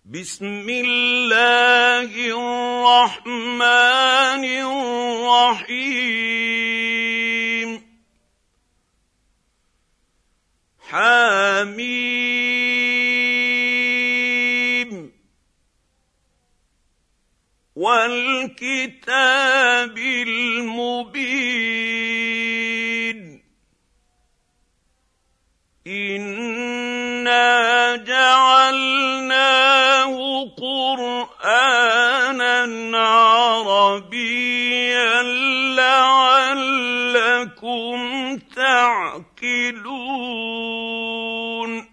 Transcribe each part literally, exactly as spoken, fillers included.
بسم الله الرحمن الرحيم حميم والكتاب المبين إنا جعلناه قرآنا عربيا لعلكم تعقلون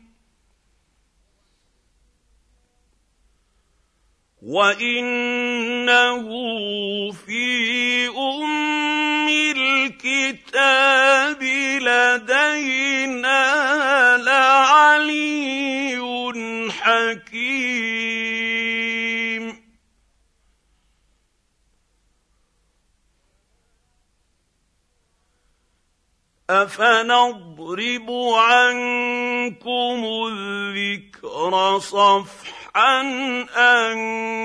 وإنه في أم الكتاب لدينا لعلي حكيم أفنضرب عنكم الذكر صفحا أن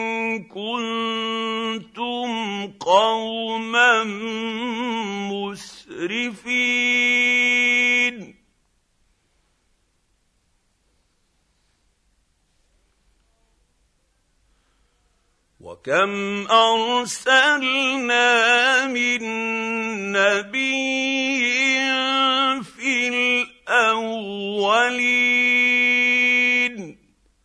كنتم قوما مسرفين وكم أرسلنا من نبي في الأولين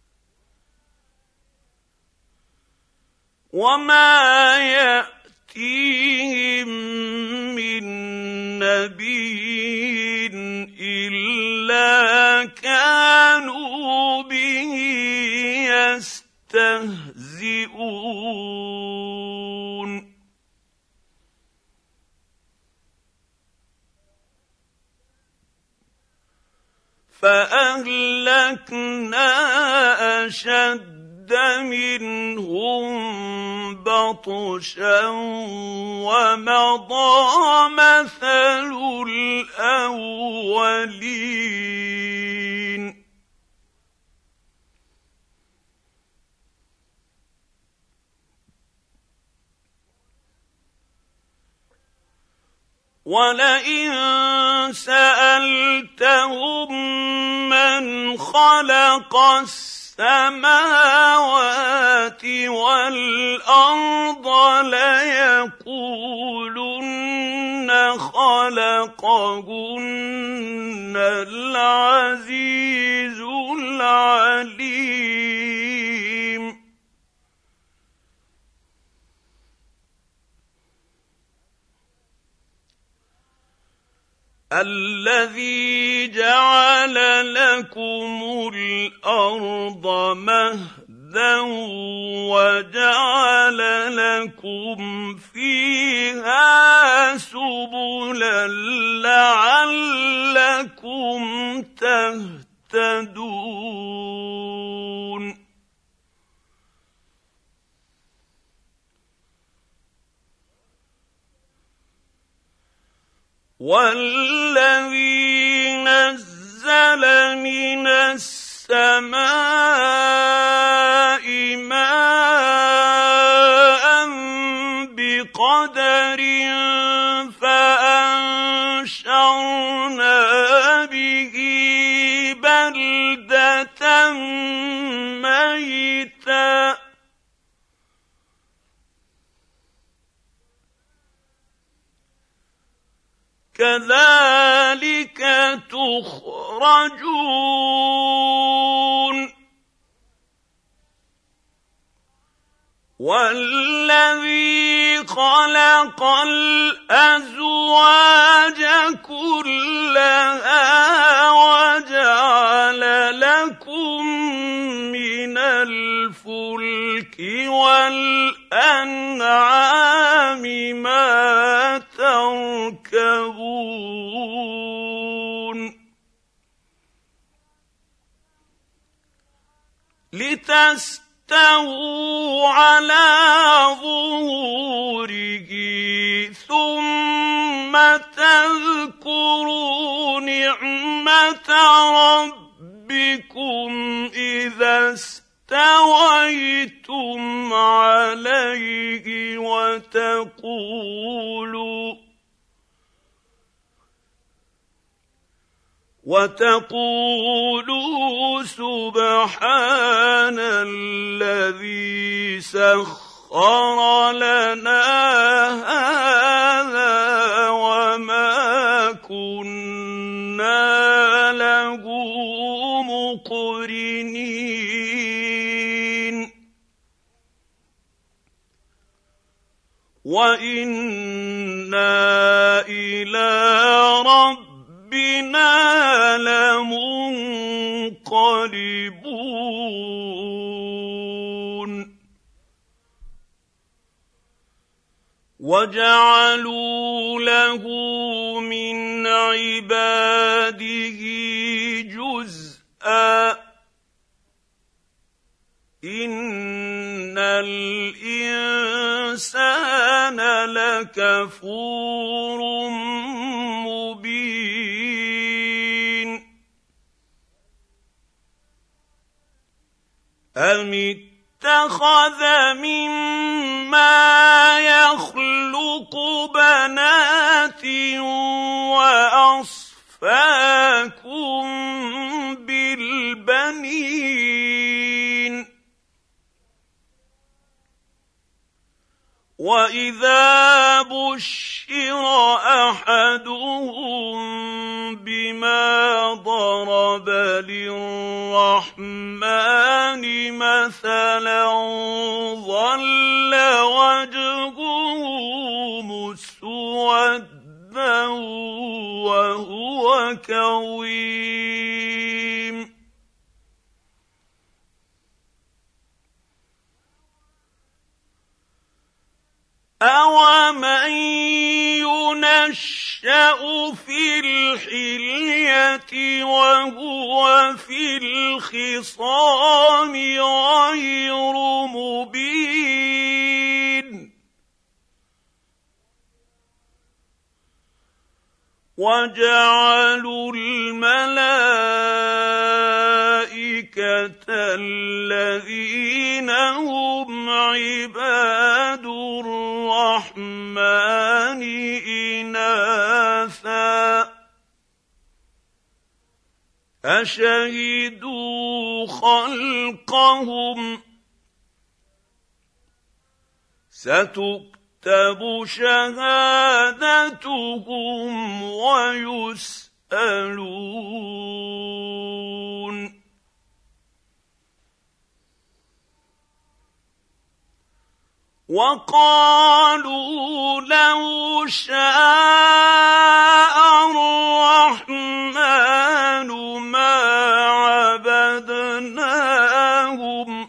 وما يأتيهم من نبي إلا كانوا به يستهزئون فأهلكنا أشد منهم بطشا ومضى مثل الأولين ولئن سألتهم من خلق السماوات والأرض ليقولن خلقهن العزيز العليم الذي جعل لكم الأرض مهدا وجعل لكم فيها سبلا لعلكم تهتدون والذي نزل من السماء ماء بقدر فأنشرنا به بلدة ميتا كذلك تخرجون والذي خلق الأزواج كلها وجعل لكم من الفلك والأنعام ما تركبون لتستووا على ظهوره ثم تذكروا نعمة ربكم إذا اسْتَوَيْتُمْ عَلَيْهِ وَتَقُولُوا وَتَقُولُوا سُبْحَانَ الَّذِي سَخَّرَ لَنَا هَٰذَا وَمَا كُنَّا لَهُ مُقْرِنِينَ وَإِنَّا إِلَىٰ رَبِّنَا لَمُنقَلِبُونَ وَجَعَلُوا لَهُ مِنْ عِبَادِهِ جُزْءًا ۚ إِنَّ الْإِنسَانَ لَكَفُورٌ مُّبِينٌ أَمِ اتَّخَذَ مِمَّا يَخْلُقُ بَنَاتٍ وَأَصْفَاكُم بِالْبَنِينَ وَإِذَا بُشِّرَ أَحَدُهُم بِمَا ضَرَبَ لِلرَّحْمَٰنِ مَثَلًا ظَلَّ وَجْهُهُ مُسْوَدًّا وَهُوَ كَظِيمٌ أَوَمَن يُنَشَّأُ فِي الْحِلْيَةِ وَهُوَ فِي الْخِصَامِ غَيْرُ مُبِينٍ وَجَعَلُوا الْمَلَائِكَةَ الَّذِينَ هُمْ عِبَادُ الرَّحْمَٰنِ إِنَاثًا ۚ أَشَهِدُوا خَلْقَهُمْ ۚ سَتُكْتَبُ شَهَادَتُهُمْ وَيُسْأَلُونَ وَقَالُوا لَوْ شَاءَ الرَّحْمَٰنُ مَا عَبَدْنَاهُم ۗ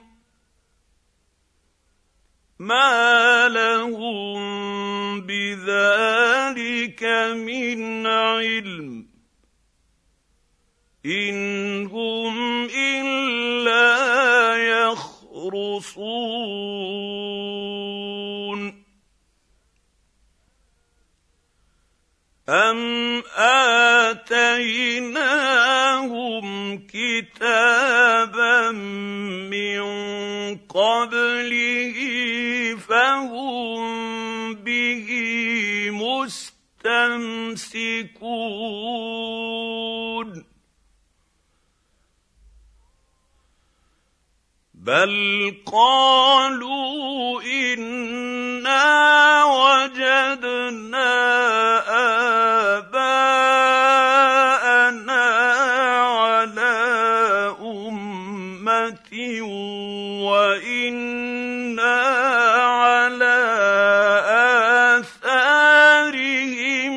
مَّا لَهُم بِذَٰلِكَ مِنْ عِلْمٍ ۖ إِنْ هُمْ إِلَّا يَخْرُصُونَ أَمْ آتَيْنَاهُمْ كِتَابًا مِّن قَبْلِهِ فَهُم بِهِ مُسْتَمْسِكُونَ بَلْ قَالُوا إِنَّا وَجَدْنَا آبَاءَنَا عَلَىٰ أُمَّةٍ وَإِنَّا عَلَىٰ آثَارِهِم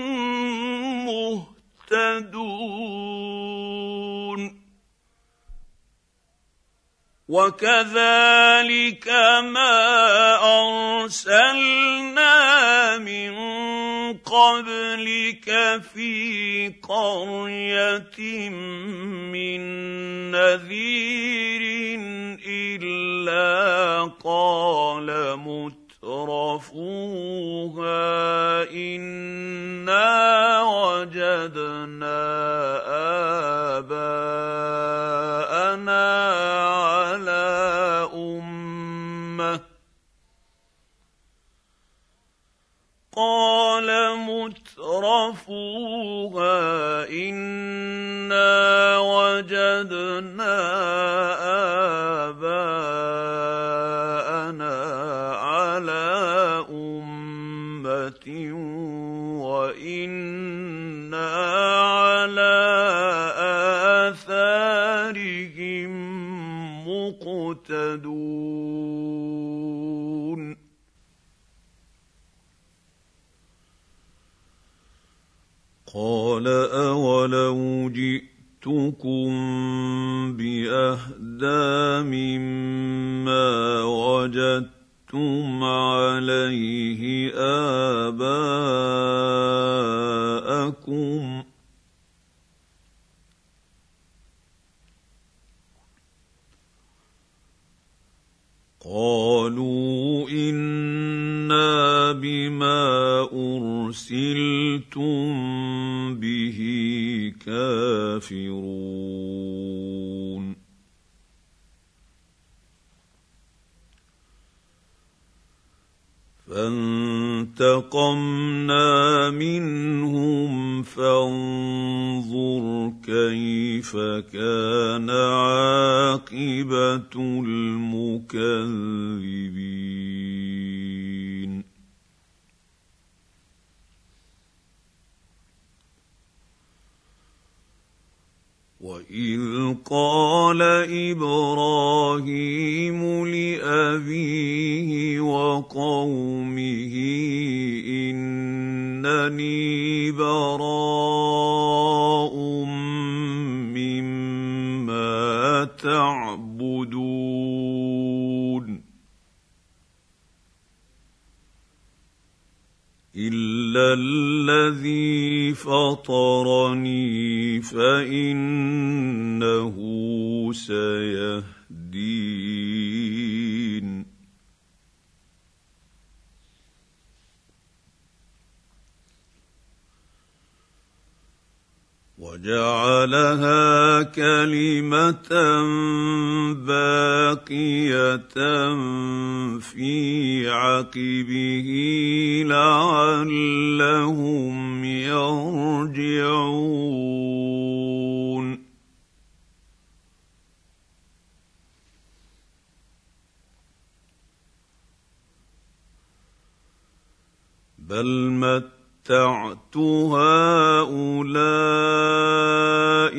مُّهْتَدُونَ وَكَذَٰلِكَ مَا أَرْسَلْنَا مِن قَبْلِكَ فِي قَرْيَةٍ مِّن نَّذِيرٍ إِلَّا قَالَ مُتْرَفُوهَا إِنَّا وَجَدْنَا آبَاءَنَا عَلَىٰ وجدنا آباءنا على أمة وإنا على آثارهم مقتدون قال أولو جئتكم بأهدى مما وجدتم عليه آباءكم قالوا إنا بما أرسلتم به كافرون فانتقمنا منهم فانظر كيف كان عاقبة المكذبين وإذ قال إبراهيم لأبيه وقومه إنني براء مما تعبدون إلا الذي فطرني فإنه سيهدين وجعلها كلمة باقية في عقبه لعلهم يرجعون بل متعت هؤلاء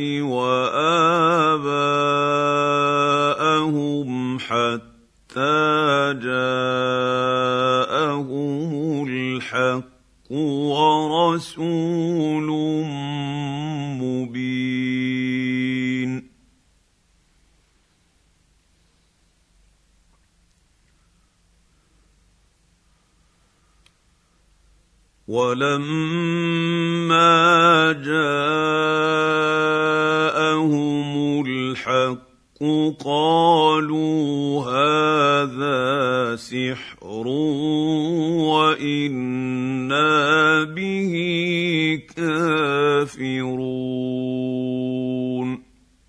وآباءهم حتى جاءهم الحق ورسول مبين ولما جاءهم الحق قالوا هذا سحر وإنا به كافرون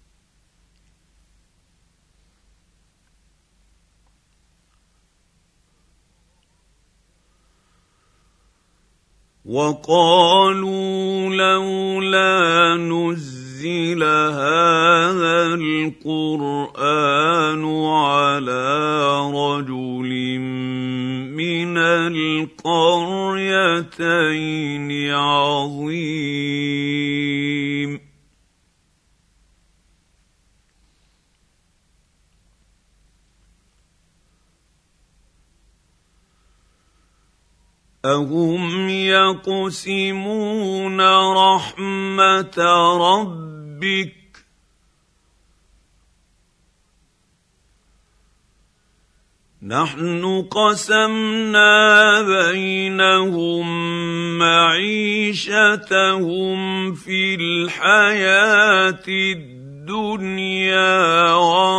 وقالوا لولا نزل هذا القرآن على رجل من القريتين عظيم أهم يقسمون رحمة ربك نحن قسمنا بينهم معيشتهم في الحياة الدنيا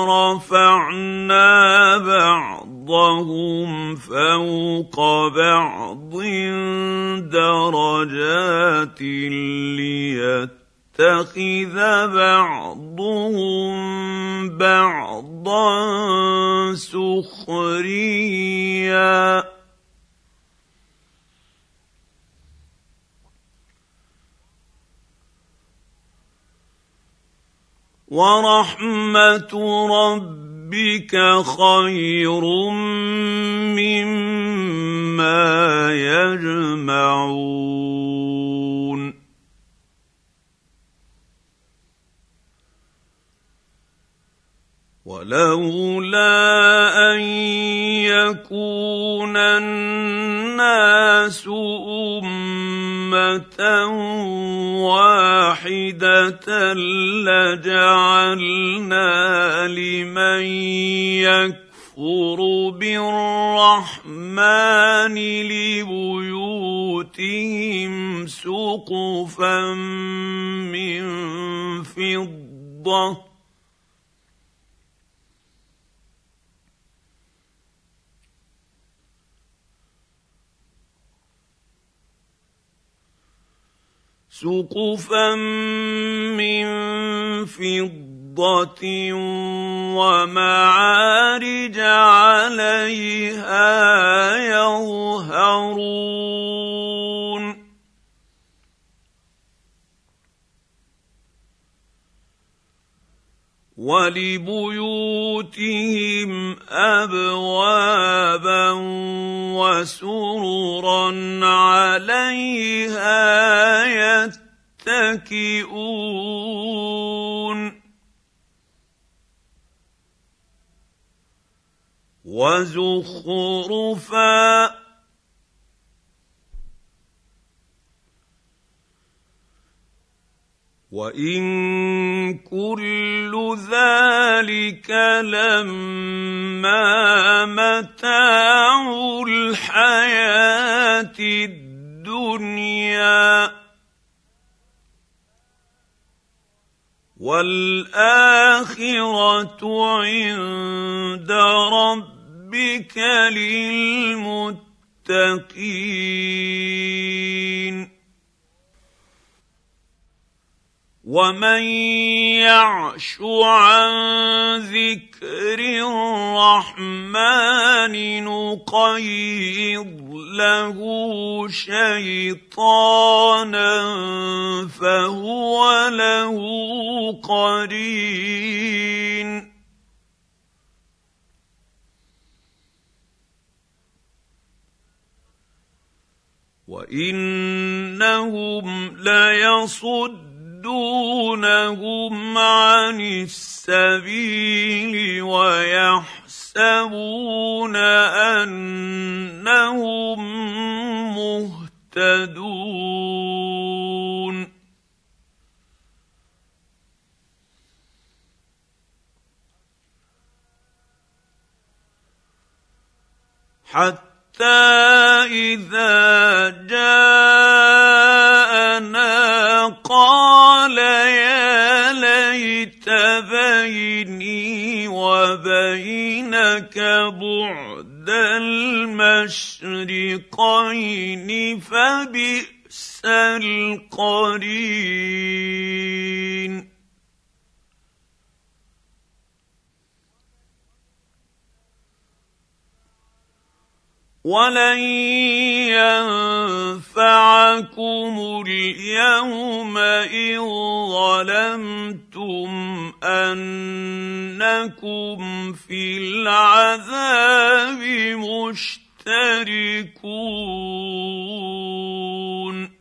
ورفعنا بعضهم فوق بعض درجات ليتخذ بعضهم بعضا سخريا ورحمه ربك خير مما يجمعون ولولا ان يكون الناس امه واحده لجعلنا لمن يكفر بالرحمن لبيوتهم سقفا من فضه سقفا من فضة ومعارج عليها يظهرون ولبيوتهم أبوابا وسررا عليها يتكئون وزخرفا وان كل ذلك لما متاع الحياه الدنيا والآخرة عند ربك للمتقين ومن يعش عن ذكر الرحمن نقيض له شيطانا فهو له قرين وإنهم ليصدون يصدونهم عن السبيل ويحسبون أنهم مهتدون حتى إذا جاءنا قال يا ليت بيني وبينك بعد المشرقين فبئس القرين ولن ينفعكم اليوم إذ ظلمتم أنكم في العذاب مشتركون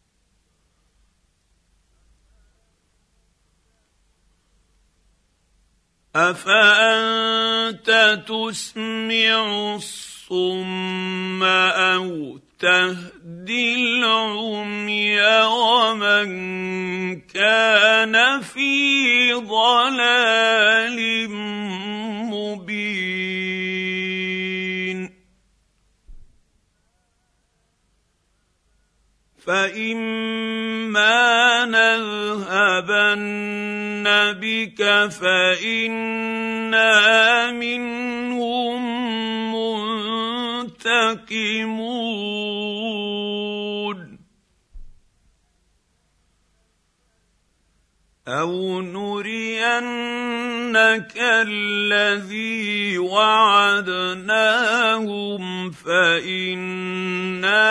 أفأنت تسمع الصم أو تهدي العمي ومن كان في ضلال مبين فإما نذهبن بك فإنا منهم منتقمون أو نرينك الذي وعدناهم فإنا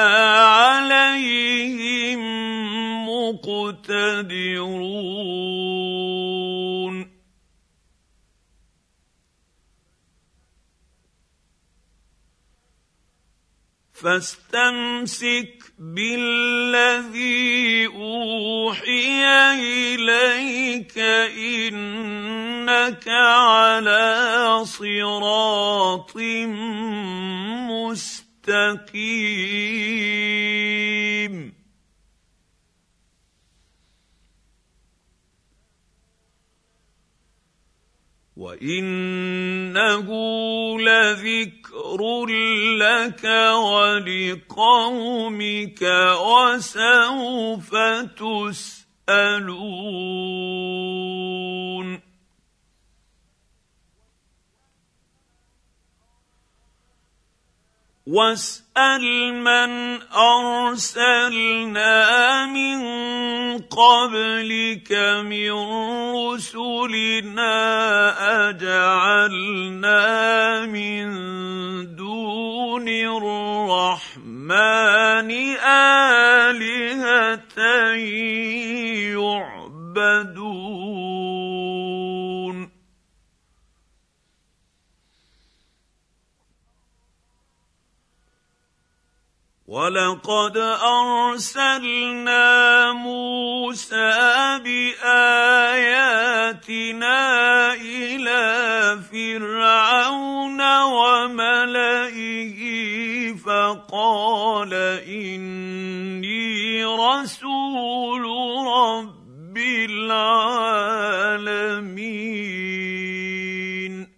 عليهم مقتدرون فاستمسك بالذي اوحي اليك انك على صراط مستقيم. وانه لذكر لك ولقومك وسوف تسالون. واسال من ارسلنا من قبلك من رسلنا اجعلنا من دون الرحمن آلهة يعبدون. ولقد أرسلنا موسى بآياتنا إلى فرعون وملئه فقال إني رسول رب العالمين.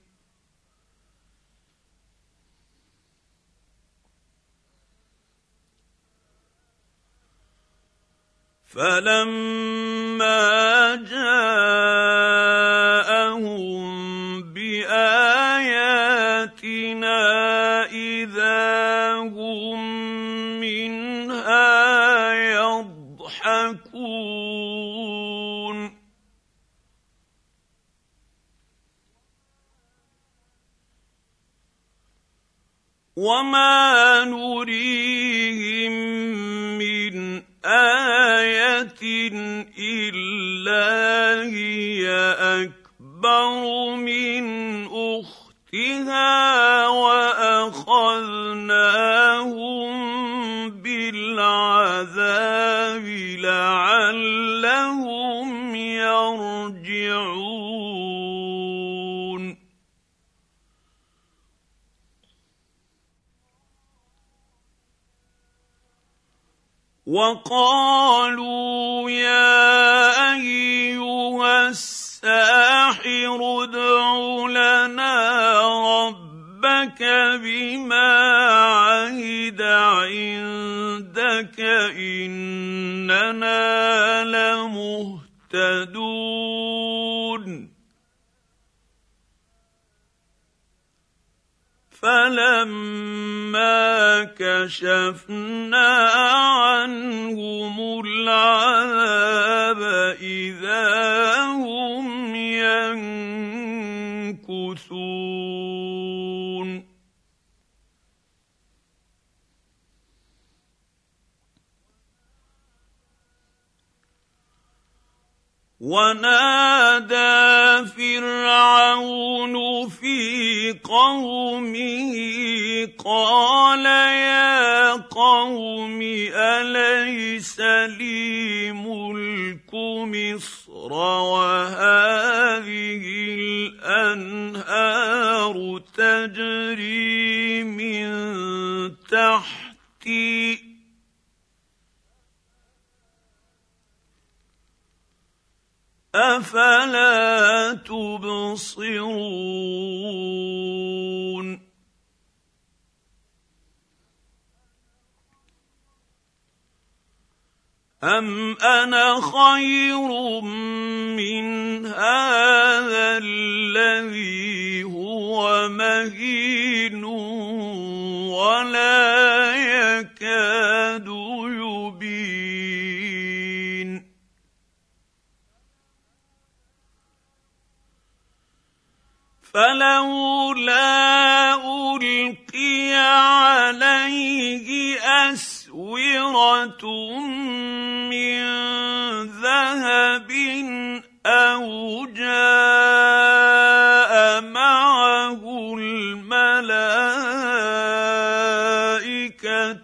فلما جاءهم بآياتنا إذا هم منها يضحكون. وما نريهم من آية إلا هي أكبر من أختها وأخذناهم بالعذاب لعلهم يرجعون. وقالوا يا أيها الساحر ادع لنا ربك بما عهد عندك إننا لمهتدون. فلما كشفنا عنهم العذاب إذا هم ينكثون. ونادى فرعون في قومه قال يا قوم أليس لي ملك مصر وهذه الأنهار تجري من تحتي أفلا تبصرون. أم أنا خير من هذا الذي هو مهين ولا يكاد يبين. فلولا ألقي عليه أسورة من ذهب أو جاء معه الملائكة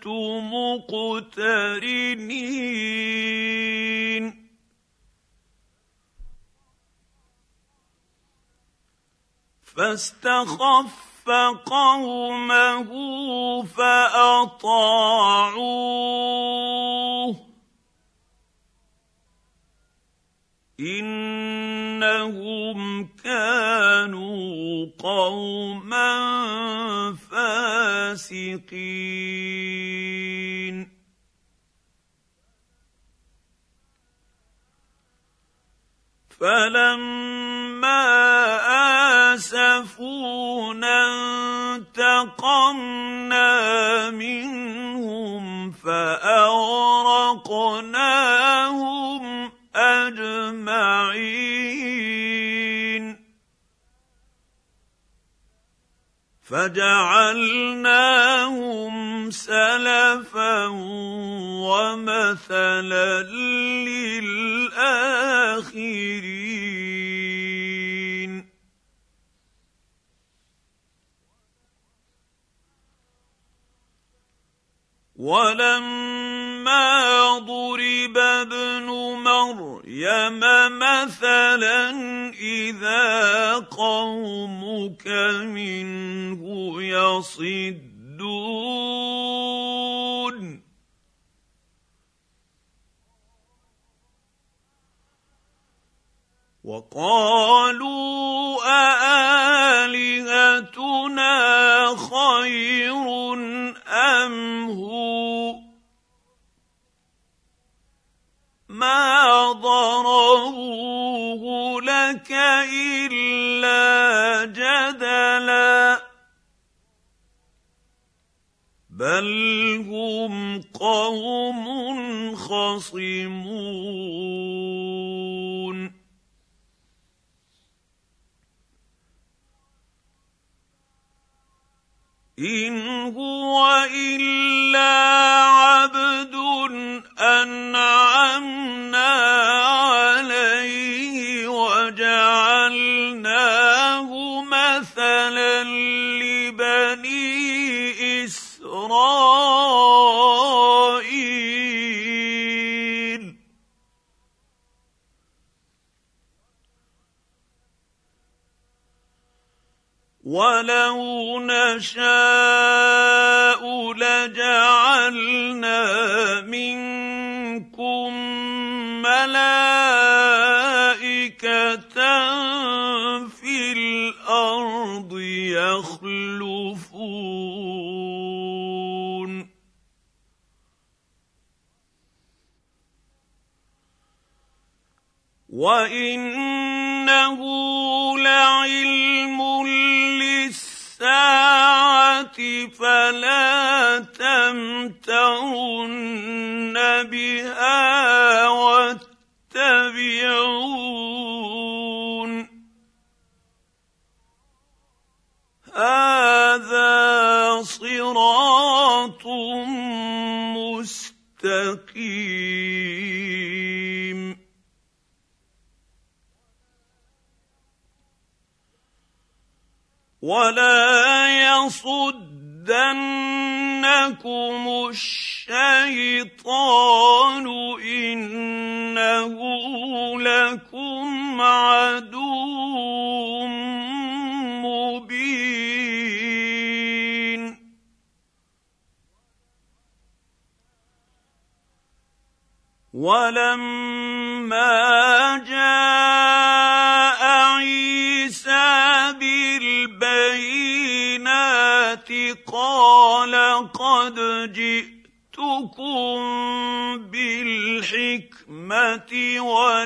فاستخف قومه فأطاعوه إنهم كانوا قوما فاسقين فلما آسفونا انتقمنا منهم فأغرقناهم أجمعين فجعلناهم سلفا ومثلا للآخرين ولما ضرب ابن مريم مثلا إذا قومك منه يصدون وقالوا أآلهتنا خير أم هو ما ضربوه لك إلا جدلا بل هم قوم خصمون إن هو إلا عبد أنعمنا عليه وجعلناه مثلا لبني إسرائيل ولو نشاء لجعلنا منكم ملائكة في الأرض يخلفون وإنه لعلم للساعة فلا تمترن بها واتبعون هذا صراط مستقيم ولا يصدنكم الشيطان إنه لكم عدو مبين ولما جاء عيسى بالبينات قال قد جئتكم بالحكمة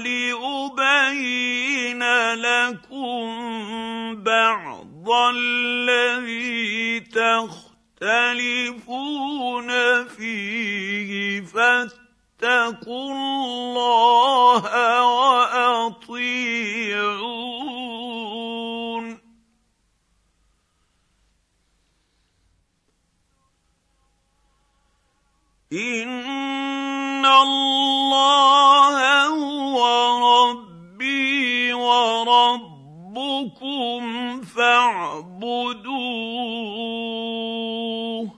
ولأبين لكم بعض الذي تختلفون فيه فاتقوا الله وأطيعون إن الله هو ربي وربكم فاعبدوه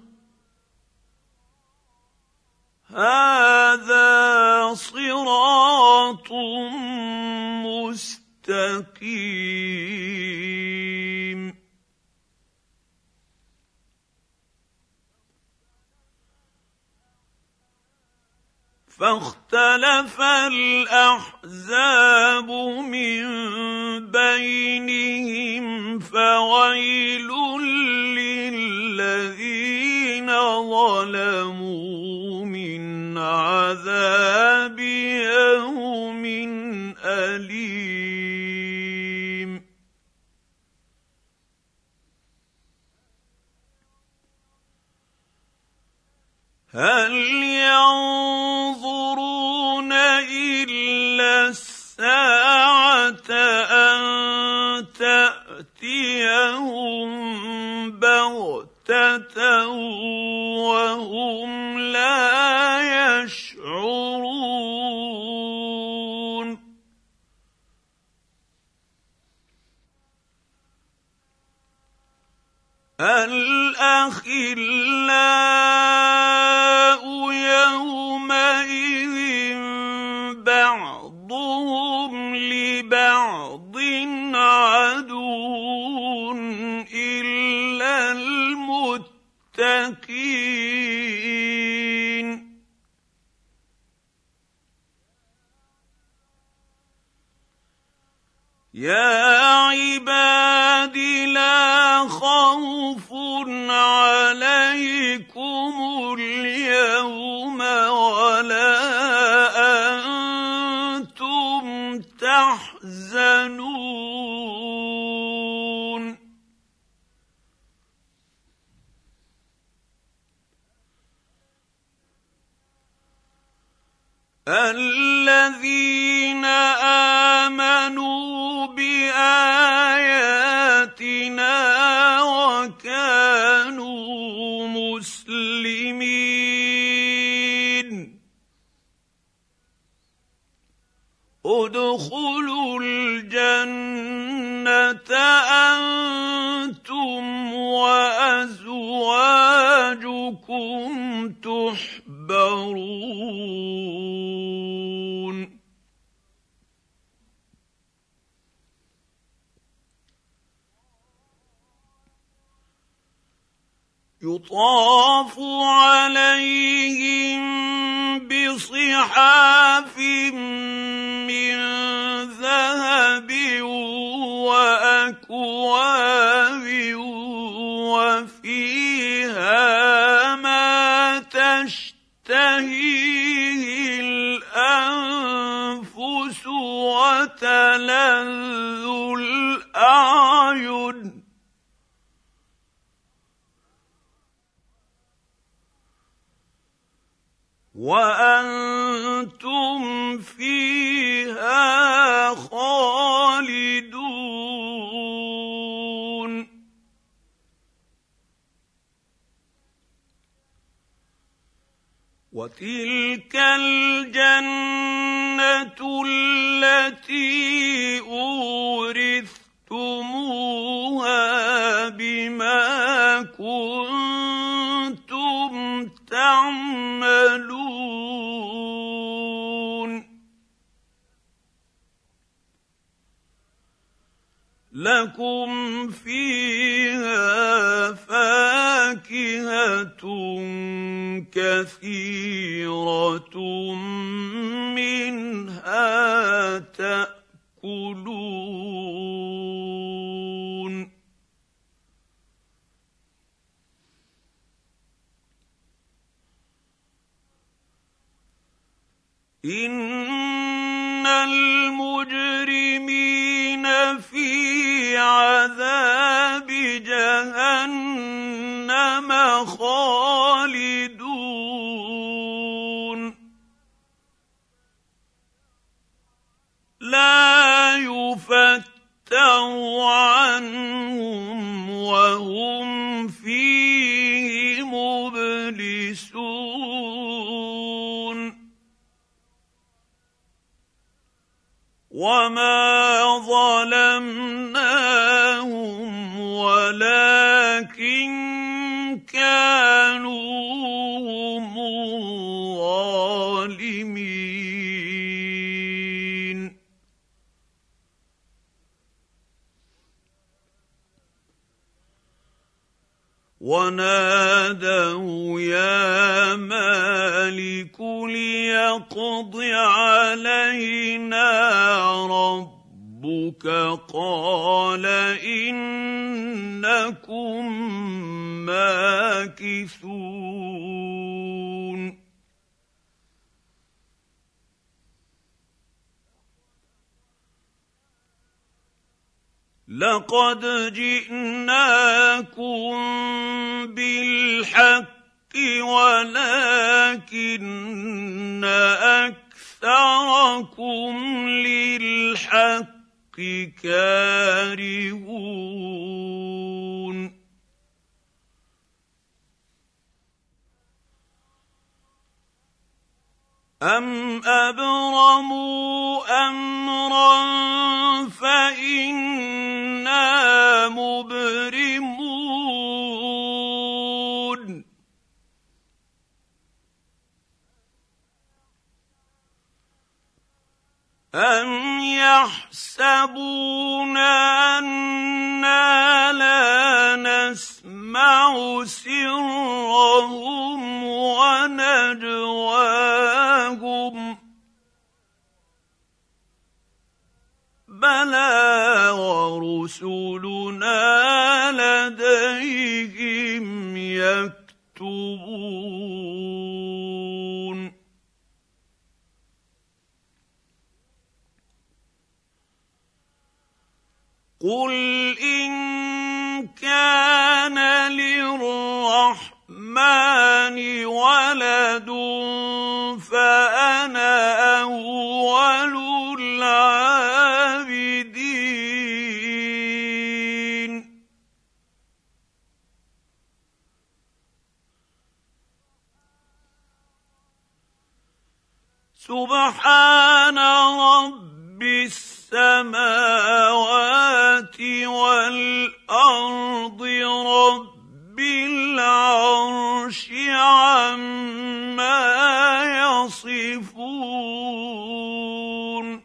هذا صراط مستقيم فاختلف الأحزاب من بينهم فويل للذين ظلموا من عذاب يوم أليم. هل ينظرون إلا الساعة أن تأتيهم بغتة وهم لا يشعرون. الأخلاء يومئذ بعضهم لبعض عدو إلا المتقين. يا عباد لا خوف عليكم اليوم ولا أنتم تحزنون. الذين آمنوا بآياتنا وكانوا مسلمين ادخلوا الجنة أنتم وأزواجكم تحبرون. يطاف عليهم بصحاف من ذهب وأكواب وفيها ما تشتهيه الأنفس وتلذ الأعين وأنتم فيها خالدون. وتلك الجنة التي أورثتموها بما كنتم تعملون. لكم فيها فاكهة كثيرة منها تأكلون. إن المجرمين في عذاب جهنم خالدون. لا يفتر عنهم وهم فيه مبلسون. وما ظلمناهم ولكن كانوا هم الظالمين. ونادوا يا مالك الملك ليقض علينا ربك قال إنكم ماكثون لقد جئناكم بالحق ولكن أكثركم للحق كارهون أم أبرموا أمرا فإنا مبرمون أم يحسبون أنا لا نسمع سرهم ونجواهم بلى ورسلنا لديهم يكتبون قل إن كان للرحمن ولد فأنا أول العابدين سبحان رب السماوات والأرض رب العرش عما يصفون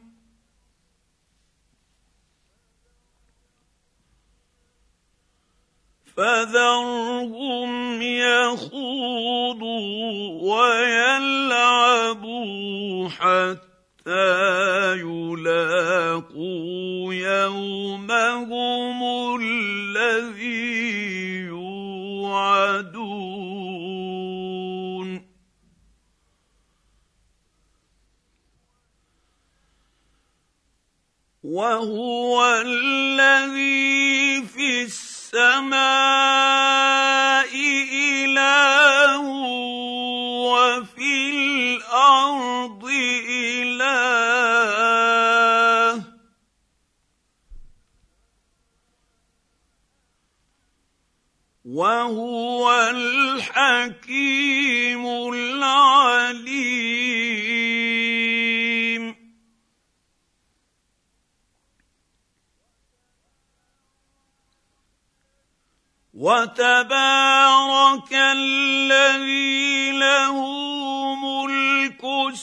فذرهم يخوضوا ويلعبوا حتى يلاقوا يومهم الذي يوعدون وهو الذي في السماء إله وفي الأرض إله وهو الحكيم العليم وتبارك الذي له ملك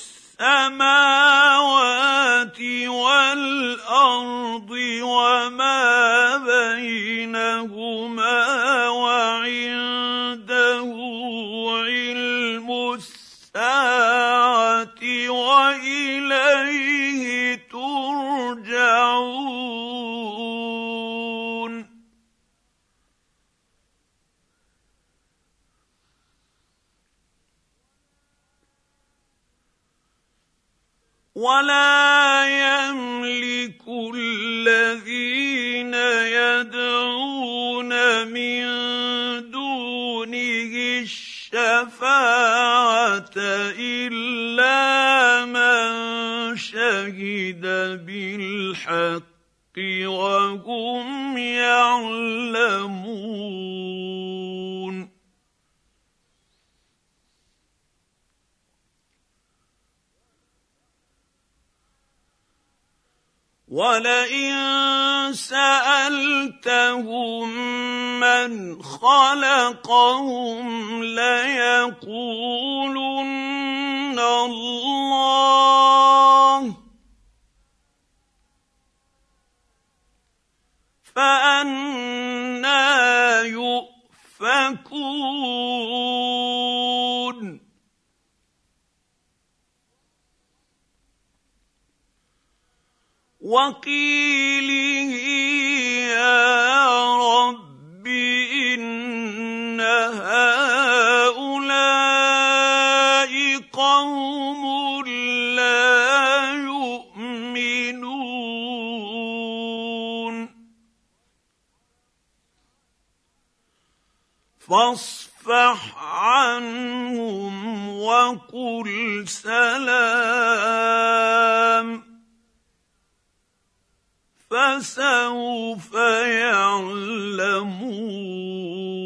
السماوات والأرض وما بينهما وعنده علم الساعة وإليه ترجعون ولا يملك الذين يدعون من دونه الشفاعة إلا من شهد بالحق وهم يعلمون ولئن سألتهم من خلقهم ليقولن الله فأنى يؤفكون وقيله يا رب إن هؤلاء قوم لا يؤمنون فاصفح عنهم وقل سلام فسوف يعلمون